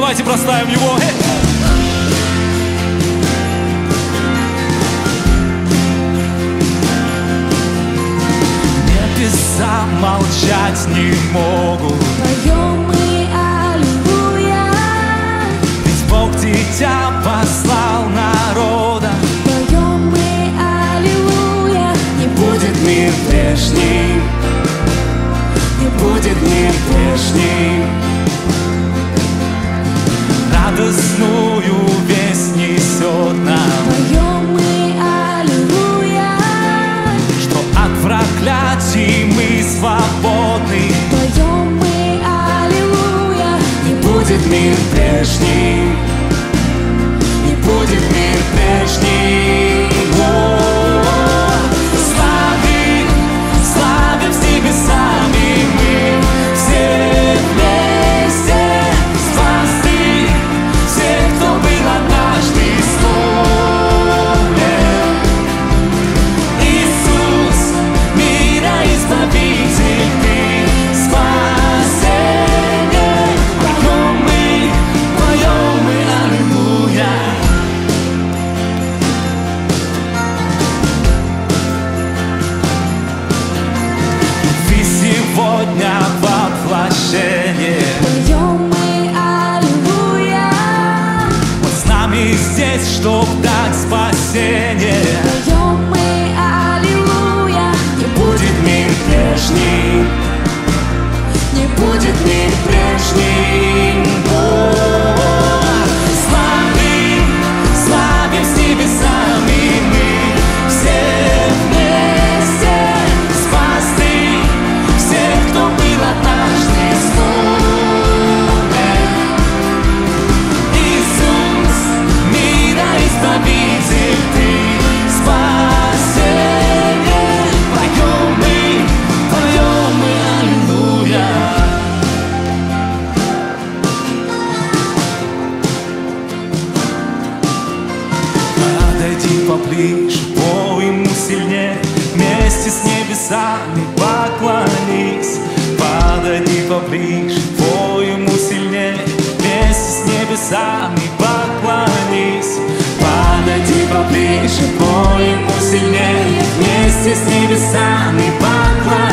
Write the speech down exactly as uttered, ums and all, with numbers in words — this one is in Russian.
давайте проставим его. Небеса молчать не могут. Поем мы аллилуйя. Ведь Бог Дитя послал народа. Поем мы аллилуйя. Не будет мир прежним, не будет мир прежним. Радостную весть несет нам. Поем мы аллилуйя. Что от проклятий мы свободны. Поем мы аллилуйя. Не будет мир прежним, не будет мир прежним. О, славим, славим с небесами мы все вместе спасти всех, кто был однажды сломлен. Иисус, мира избавитель, ты спасение. Поем мы, поем мы аллилуйя. Ты сегодня воплощение. Поем мы аллилуйя. Вот с нами здесь, чтоб дать спасение. Поем мы аллилуйя. Не будет мир прежним, не будет мир прежним. О, славим, славим с небесами мы все вместе спасти всех, кто был однажды сломлен. Иисус, мира избавитель, ты спасение. Поем мы, поем мы аллилуйя. Подойди поближе, по ему сильнее, вместе с небесами поклонись. Подойди поближе, по ему сильнее, вместе с небесами поклонись. Подойди поближе, по ему сильнее, вместе с небесами поклонись.